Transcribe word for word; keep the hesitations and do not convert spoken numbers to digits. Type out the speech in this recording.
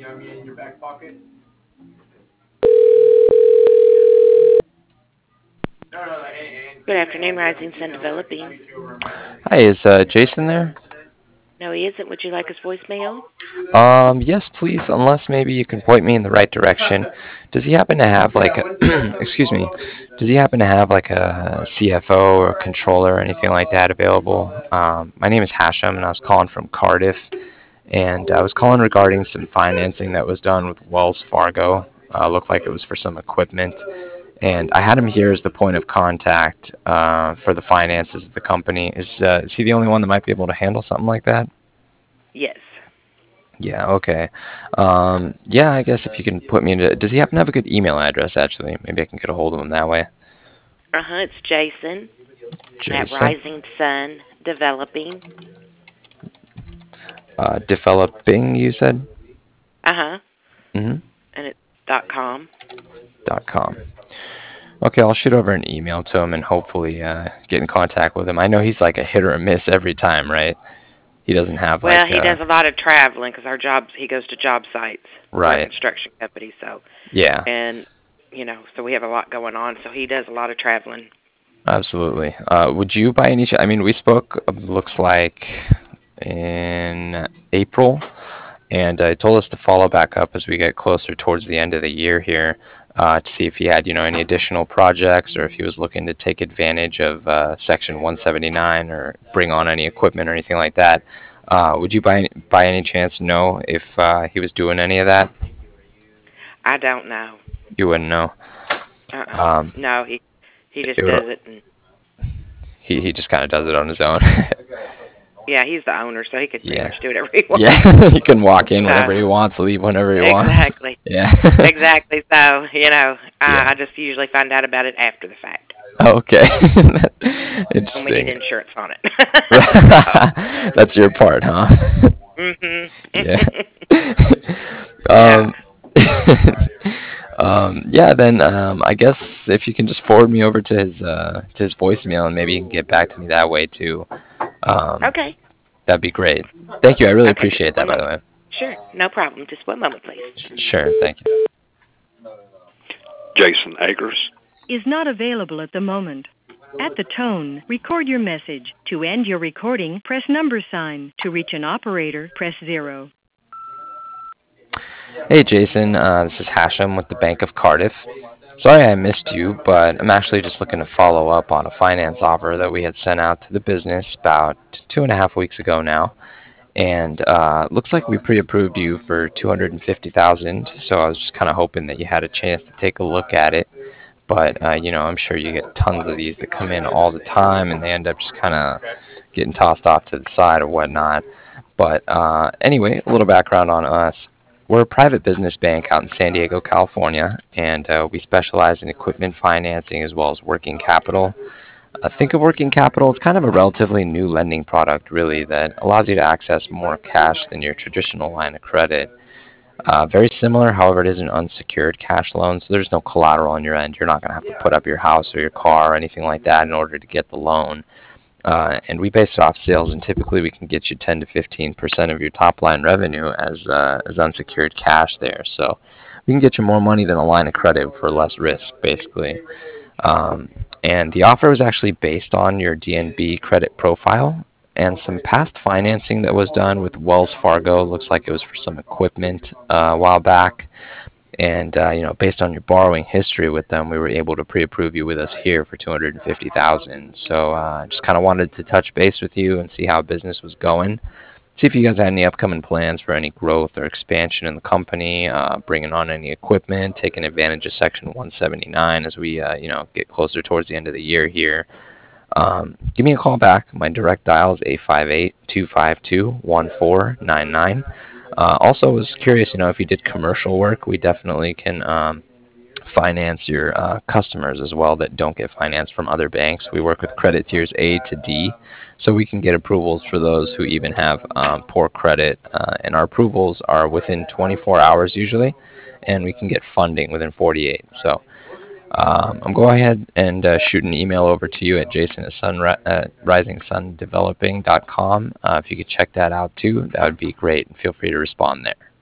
Good afternoon, Rising Sun Developing. Hi, is uh, Jason there? No, he isn't. Would you like his voicemail? Um, yes, please, unless maybe you can point me in the right direction. Does he happen to have like a, excuse me, does he happen to have like a C F O or controller or anything like that available? Um, my name is Hashem and I was calling from Cardiff and I was calling regarding some financing that was done with Wells Fargo. Uh, looked like it was for some equipment. And I had him here as the point of contact uh, for the finances of the company. Is, uh, is he the only one that might be able to handle something like that? Yes. Yeah, okay. Um, yeah, I guess if you can put me into. Does he happen to have a good email address, actually? Maybe I can get a hold of him that way. Uh huh. It's Jason at Jason. Rising Sun Developing. Uh, developing, you said? Uh huh. Mm-hmm. And it's dot com. Dot com. Okay, I'll shoot over an email to him and hopefully uh, get in contact with him. I know he's like a hit or a miss every time, right? He doesn't have Well, like he does a. a lot of traveling because our jobs. He goes to job sites. We're a Right. construction company, so Yeah, and you know, so we have a lot going on. So he does a lot of traveling. absolutely. Uh, would you by any chance? I mean, we spoke, uh, looks like in April. And uh, he told us to follow back up as we get closer towards the end of the year here uh, to see if he had, you know, any additional projects or if he was looking to take advantage of uh, Section one seventy-nine or bring on any equipment or anything like that. Uh, would you by by any chance know if uh, he was doing any of that? I don't know. You wouldn't know. Uh uh Um, No, he he just it would, does it, and he he just kind of does it on his own. yeah, he's the owner, so he could pretty Yeah. much do whatever he Yeah, wants. he can walk in So whenever he wants, leave whenever he wants. exactly. Yeah. Exactly. So, you know, I, Yeah. I just usually find out about it after the fact Okay. when we need Interesting. insurance on it. So, That's your part, huh? mhm. Yeah. Yeah. Um, um, yeah, then um, I guess if you can just forward me over to his uh, to his voicemail and maybe you can get back to me that way too, um, Okay. that'd be great. Thank you. I really Okay. Just appreciate that, one by the moment. way. Sure. No problem. Just one moment, please. Sh- Sure. Thank you. Jason Agers. Is not available at the moment. At the tone, record your message. To end your recording, press number sign. To reach an operator, press zero. Hey, Jason. Uh, this is Hashem with the Bank of Cardiff. Sorry I missed you, but I'm actually just looking to follow up on a finance offer that we had sent out to the business about two and a half weeks ago now. And uh, looks like we pre-approved you for two hundred fifty thousand dollars, so I was just kind of hoping that you had a chance to take a look at it. But uh, you know, I'm sure you get tons of these that come in all the time, and they end up just kind of getting tossed off to the side or whatnot. But uh, anyway, a little background on us. We're a private business bank out in San Diego, California, and uh, we specialize in equipment financing as well as working capital. Uh, think of working capital as kind of a relatively new lending product, really, that allows you to access more cash than your traditional line of credit. Uh, very similar, however, it is an unsecured cash loan, so there's no collateral on your end. You're not going to have to put up your house or your car or anything like that in order to get the loan. Uh, and we base it off sales, and typically we can get you ten to fifteen percent of your top line revenue as uh, as unsecured cash there. So we can get you more money than a line of credit for less risk, basically. Um, and the offer was actually based on your D N B credit profile and some past financing that was done with Wells Fargo. Looks like it was for some equipment uh, a while back. And uh, you know, based on your borrowing history with them, we were able to pre-approve you with us here for two hundred fifty thousand dollars. So I uh, just kind of wanted to touch base with you and see how business was going. See if you guys had any upcoming plans for any growth or expansion in the company, uh, bringing on any equipment, taking advantage of Section one seventy-nine as we, uh, you know, get closer towards the end of the year here. Um, give me a call back. My direct dial is eight five eight, two five two, one four nine nine. Uh, also, was curious, you know, if you did commercial work, we definitely can um, finance your uh, customers as well that don't get financed from other banks. We work with credit tiers A to D, so we can get approvals for those who even have um, poor credit. Uh, and our approvals are within twenty-four hours usually, and we can get funding within forty-eight. So um, I'm going ahead and uh, shoot an email over to you at jason at, sunri- at rising sun developing dot com. Uh, if you could check that out too, that would be great. Feel free to respond there.